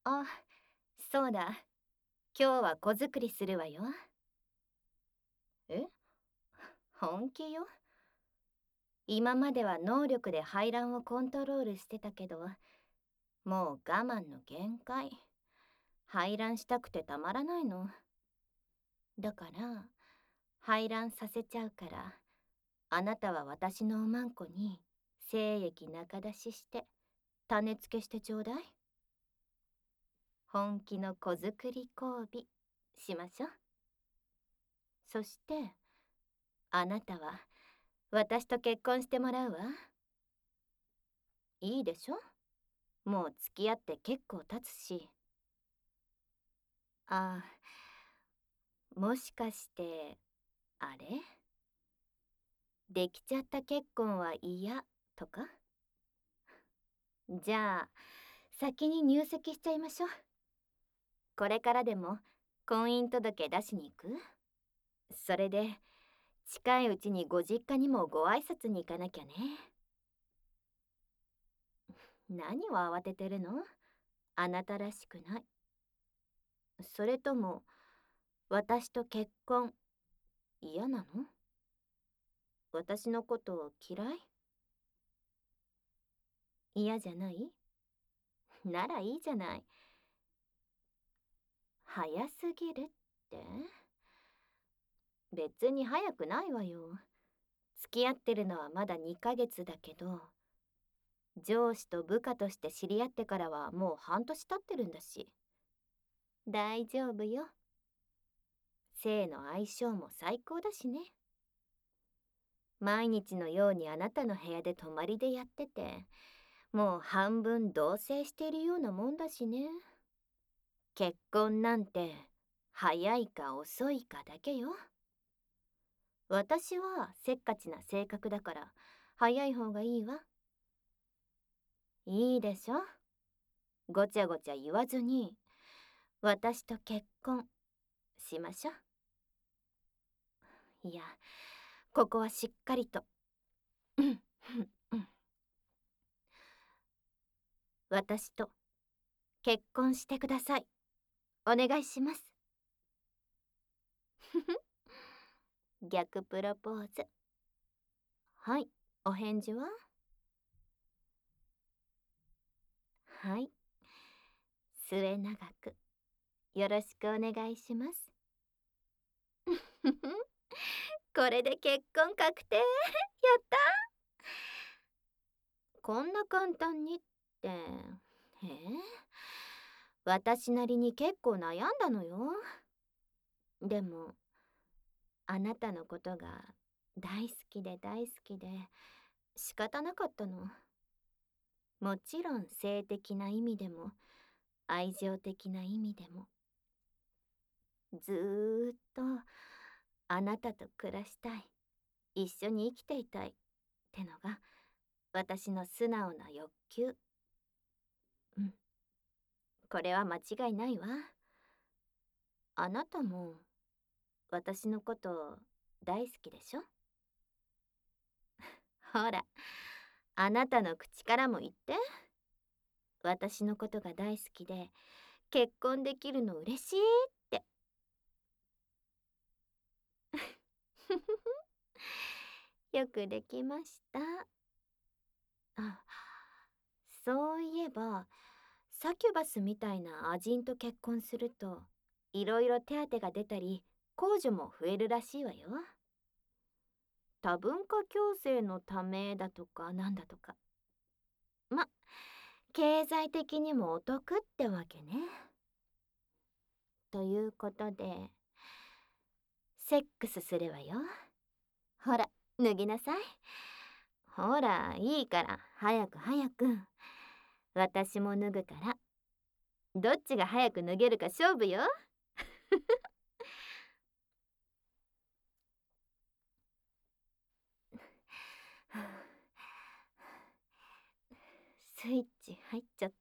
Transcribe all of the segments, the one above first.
あ、そうだ。今日は子作りするわよ。え、本気よ。今までは能力で排卵をコントロールしてたけど、もう我慢の限界。排卵したくてたまらないの。だから、排卵させちゃうから、あなたは私のおまんこに精液中出しして種付けしてちょうだい。本気の子作り交尾しましょう。そしてあなたは私と結婚してもらうわ。いいでしょ。もう付き合って結構経つし。あ、もしかしてあれ、できちゃった結婚は嫌とか。じゃあ先に入籍しちゃいましょう。これからでも婚姻届出しに行く？それで近いうちにご実家にもご挨拶に行かなきゃね。何を慌ててるの？あなたらしくない。それとも私と結婚嫌なの？私のこと嫌い？嫌じゃない？ならいいじゃない。早すぎるって？別に早くないわよ。付き合ってるのはまだ2ヶ月だけど、上司と部下として知り合ってからはもう半年経ってるんだし。大丈夫よ。性の相性も最高だしね。毎日のようにあなたの部屋で泊まりでやってて、もう半分同棲しているようなもんだしね。結婚なんて早いか遅いかだけよ。私はせっかちな性格だから早い方がいいわ。いいでしょ。ごちゃごちゃ言わずに私と結婚しましょう。いや、ここはしっかりと私と結婚してください。お願いします。逆プロポーズ。はい、お返事は？はい、末永くよろしくお願いします。これで結婚確定。やった。こんな簡単にって。私なりに結構悩んだのよ。でもあなたのことが大好きで大好きで仕方なかったの。もちろん性的な意味でも愛情的な意味でもずーっとあなたと暮らしたい、一緒に生きていたいってのが私の素直な欲求。うん、これは間違いないわ。あなたも私のこと大好きでしょ？ほら、あなたの口からも言って。私のことが大好きで結婚できるの嬉しいって。よくできました。あ、そういえばサキュバスみたいなアジンと結婚するといろいろ手当が出たり控除も増えるらしいわよ。多文化共生のためだとかなんだとか。ま、経済的にもお得ってわけね。ということでセックスするわよ。ほら、脱ぎなさい。ほら、いいから早く早く。私も脱ぐから。どっちが早く脱げるか勝負よ。スイッチ入っちゃった。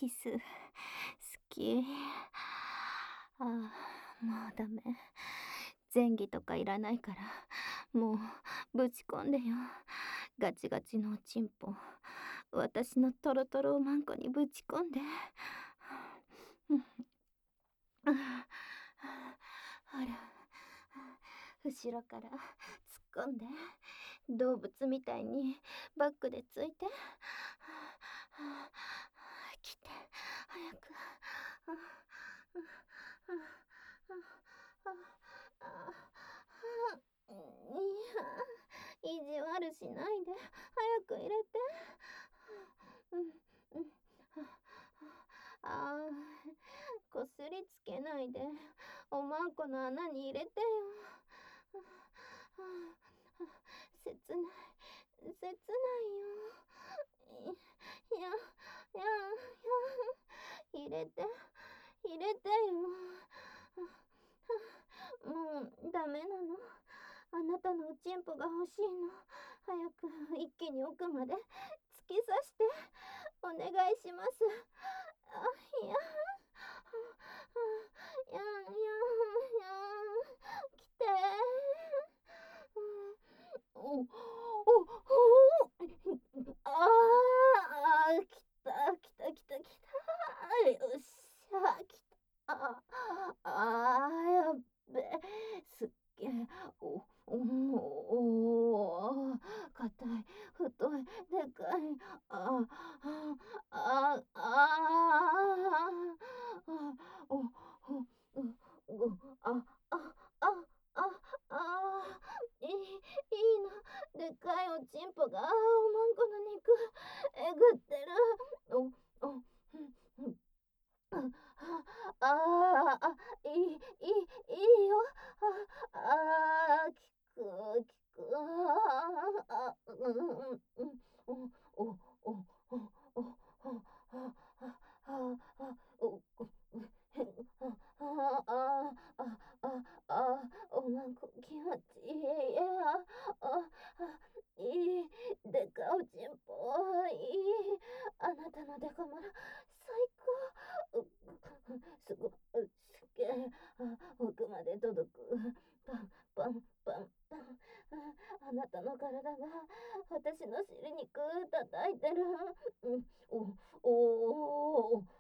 キス、好き。ああ、もうダメ。前儀とかいらないから、もう、ぶち込んでよ。ガチガチのおちんぽ。私のトロトロおまんこにぶち込んで。うん、あほら、後ろから突っ込んで。動物みたいにバックでついて。来て、早く。意地悪しないで。早く入れて。うん、うん。ああ、こすりつけないで。おまんこの穴に入れてよ。切ない、切ないよ。いや、入れて、入れてよ。もうダメなの。あなたのおちんぽが欲しいの。早く一気に奥まで突き刺してお願いします。あ、いや、やんやんやん、来て。お、お、ああ、来た、来た、来た、来た。よっしゃ、来た。ああ、やっべ。すっげえ。お、硬い、太い、でかい。ああ、ああ、お、あ、あ、あ、あ、あ、いいの。でかいおちんぽがおまんこの肉えぐってる。お、お、いいよ。聞く。お、お、お、お、お、おまんこ気持ちいい。いい。でかおちんぽ。いい。あなたのデカマラ最高。すげえ。奥まで届く。パンパンパンパン。あなたの体が私の尻肉叩いてる。おお。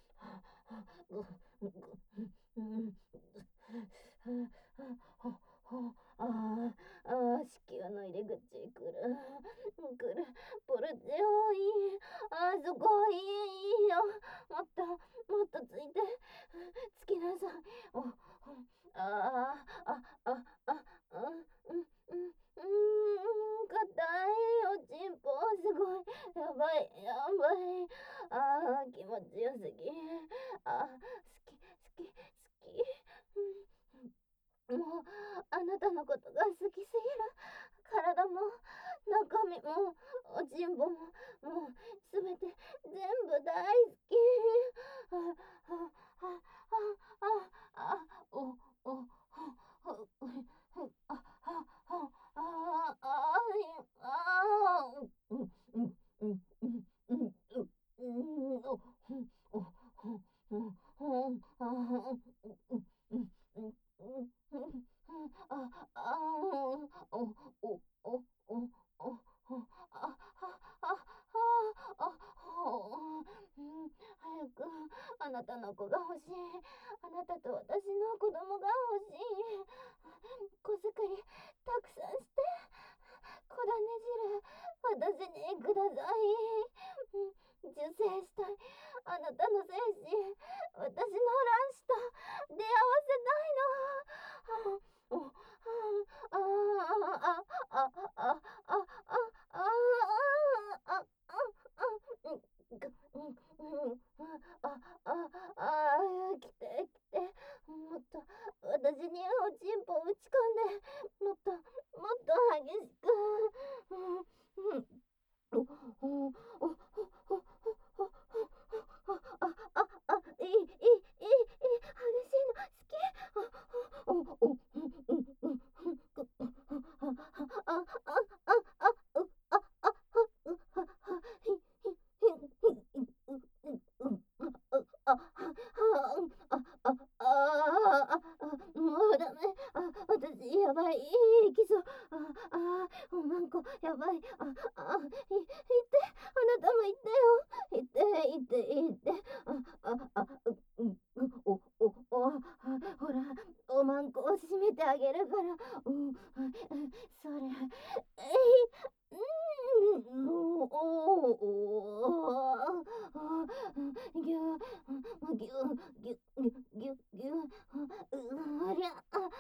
子宮の入り口来る。ポルチオいい。そこいいよ。もっとついて。つきなさい。硬いおちんぽ。すごい。やばい。気持ちよすぎ。好き。もう、あなたのことが好きすぎる。体も、中身も、おちんぽも、もう、すべて、全部大好き。早くあなたの子が欲しい。あなたと私の子供が欲しい。子作りたくさんして。子種汁私にください。受精したい。あなたの精子私の卵子と出会わせたいの。来て。もっと私におちんぽ打ち込んで。もっと激しく。いいおまんこ、やばい。あ、あ、いて、あなたもいてよ。いて、いて、いて。うん、ほら、おまんこを閉めてあげるから。うん、それ、おお、ぎゅ、ぎゅ、ぎゅ、ぎゅ、ぎゅ、ぎゅ、ありゃ、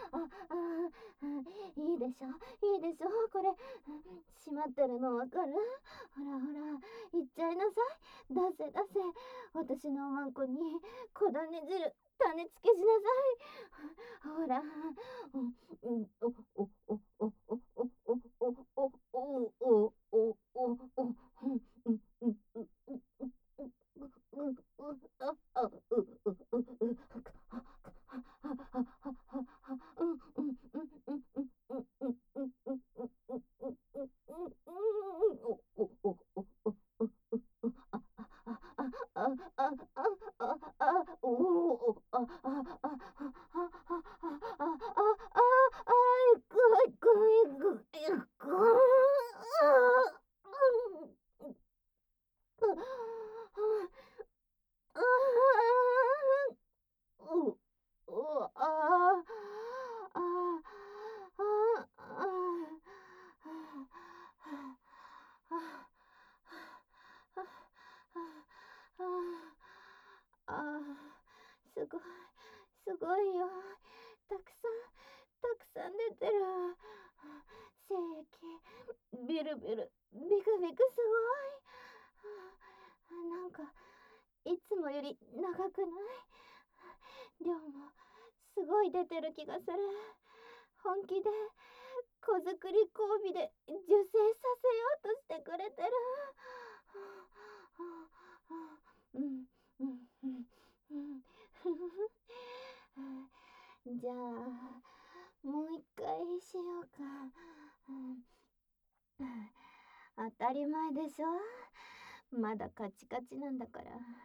いいでしょ、いいでしょ、これ、閉まってるのわかる？ほらほら、言っちゃいなさい。出せ出せ。私のおまんこに小種汁、種付けしなさい。ほら、すごい、すごいよ。たくさん、たくさん出てる。精液、ビルビル、ビクビクすごい。なんか、いつもより長くない？量も、すごい出てる気がする。本気で、子作り交尾で受精させようとしてくれてる。うん、うん、うん、うん。じゃあ、もう一回しようか。当たり前でしょ。まだカチカチなんだから。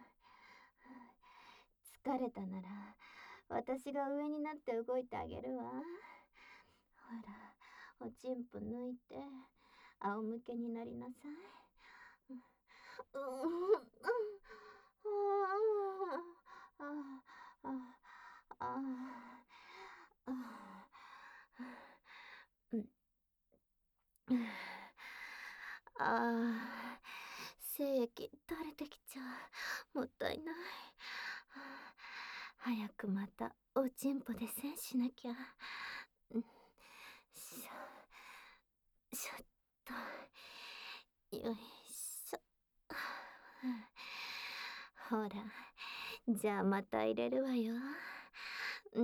疲れたなら、私が上になって動いてあげるわ。ほら、おちんぽ抜いて、仰向けになりなさい。うん、精液垂れてきちゃう。もったいない。早くまたおちんぽで栓しなきゃ。しょっと。よいしょ。ほら、じゃあまた入れるわよ。うん。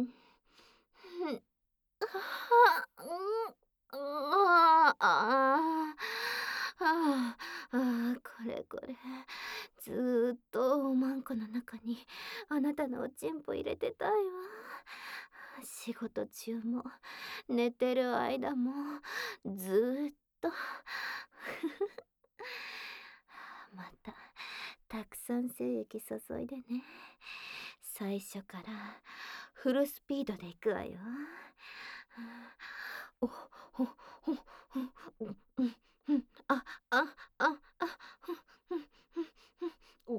これこれ。ずーっとおまんこの中にあなたのおちんぽ入れてたいわ。仕事中も寝てる間もずーっと。またたくさん精液注いでね。最初からフルスピードでいくわよ。おほほほうん、うん、ああああふんふんふんふん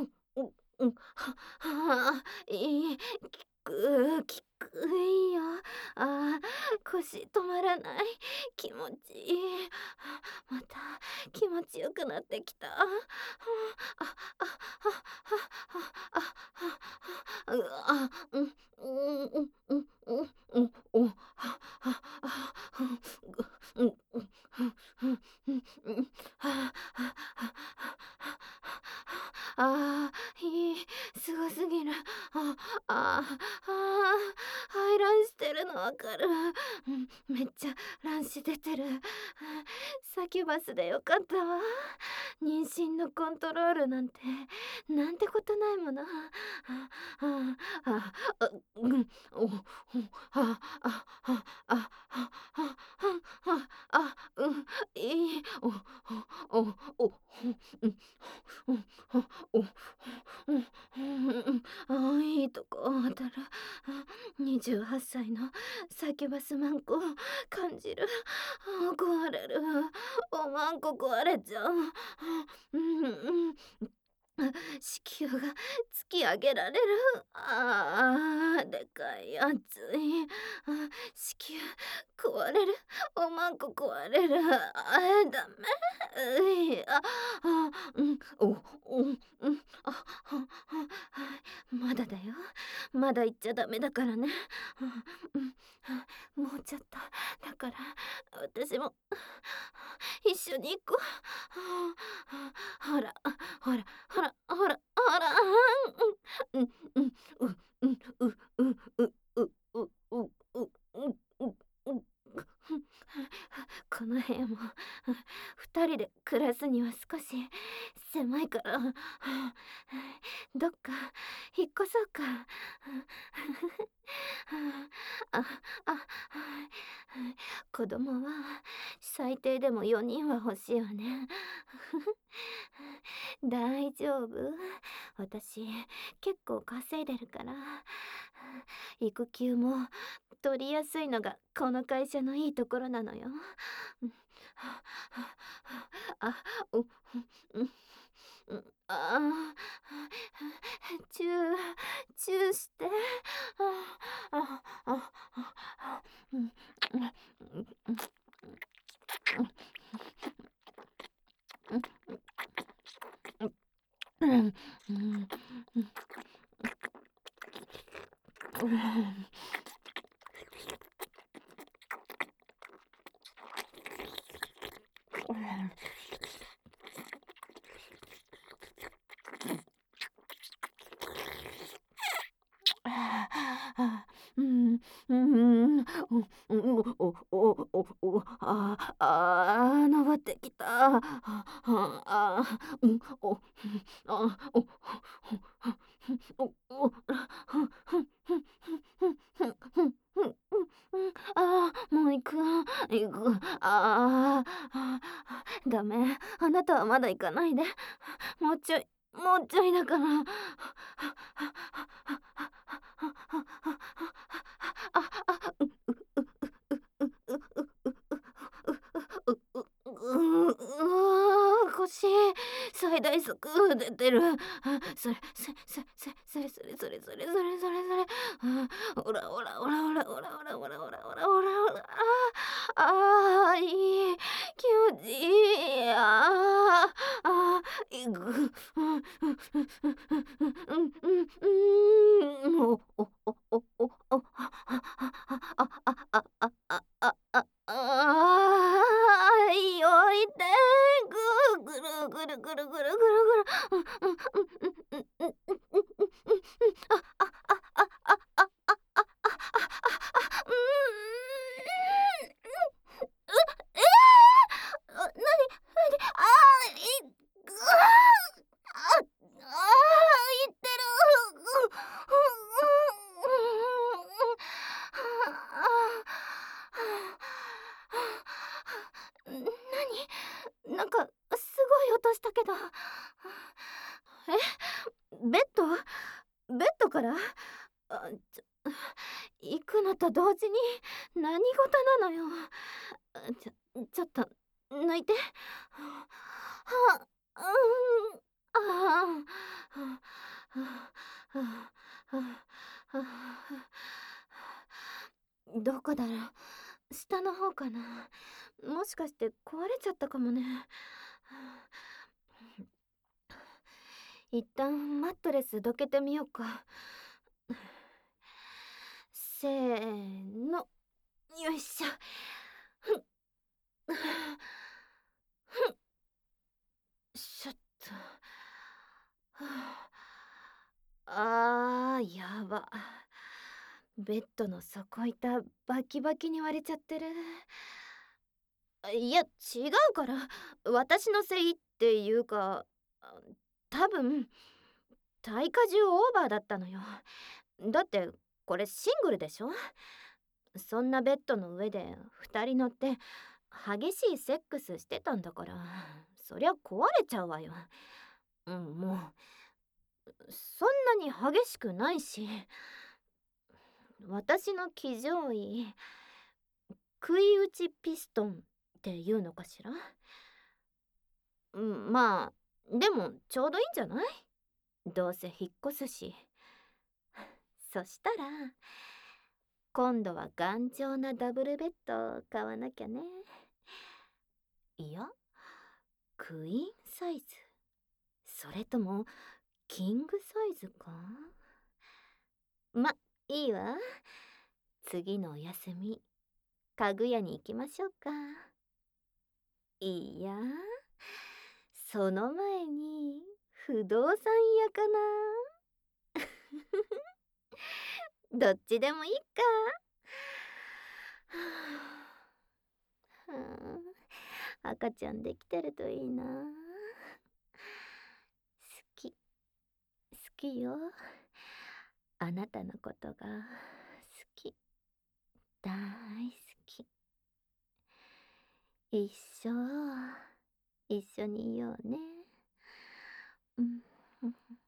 きくいよ。腰止まらない。気持ちいい。また気持ちよくなってきた。うん、うん、うん、うん、うん、うん、うん、いい、すごすぎる。排卵してるのわかる。めっちゃ卵子出てる。サキュバスでよかったわ。妊娠のコントロールなんて、なんてことないもの。うん、お、うん、いい、お、お、うん、いいとこ当たる。20 18歳のサキュバスマンコを感じる。壊れる。おまんこ壊れちゃう。うんうん。子宮が突き上げられる。でかいやつい。子宮壊れる。おまんこ壊れる。ダメ。まだだよ。まだ言っちゃダメだからね。もうちょっと。だから私も一緒に行こう。ほらほらほらほらほら。うんうんうんうんうんうんうんうんうんうんうんうんうん。この部屋も二人で暮らすには少し狭いから、どっか引っ越そうか。ああ子供は最低でも4人は欲しいわね。大丈夫。私結構稼いでるから。育休も取りやすいのがこの会社のいいところなのよ。あ、う、うん、うん、チュー、チューして。うん、うん、うん、うん、うん。うん、うん、登ってきた。うん、もう行く、行く。ダメ。あなたはまだ行かないで。もうちょい、もうちょいだから。腰最大速出てる。それ。ほらほらほらほらほらほらほらほらほらほらほら。いい気持ちいい。いく。よいて。ぐるぐるぐるぐるぐるぐる。言ってる。なんかすごい音したけど。ベッドベッドから。あちょ行くのと同時に何事なのよ。ちょっと抜いて。はうんあどこだろう。下の方かな。もしかして壊れちゃったかもね。一旦マットレスどけてみようか。せーの。よいしょ。ちょっと。やば。ベッドの底板バキバキに割れちゃってる。いや、違うから。私のせいっていうか、多分耐荷重オーバーだったのよ。だってこれシングルでしょ。そんなベッドの上で2人乗って激しいセックスしてたんだから、そりゃ壊れちゃうわよ。もうそんなに激しくないし。 私の騎乗位、食い打ちピストンっていうのかしら。まあ、でもちょうどいいんじゃない？どうせ引っ越すし。そしたら、今度は頑丈なダブルベッドを買わなきゃね。いや、クイーンサイズ。それとも、キングサイズか？ま、いいわ。次のお休み、家具屋に行きましょうか。いや、その前に、不動産屋かな。どっちでもいいか。はあ、赤ちゃんできてるといいな。好き、好きよ。あなたのことが好き、大好き。一生一緒にいようね。うん。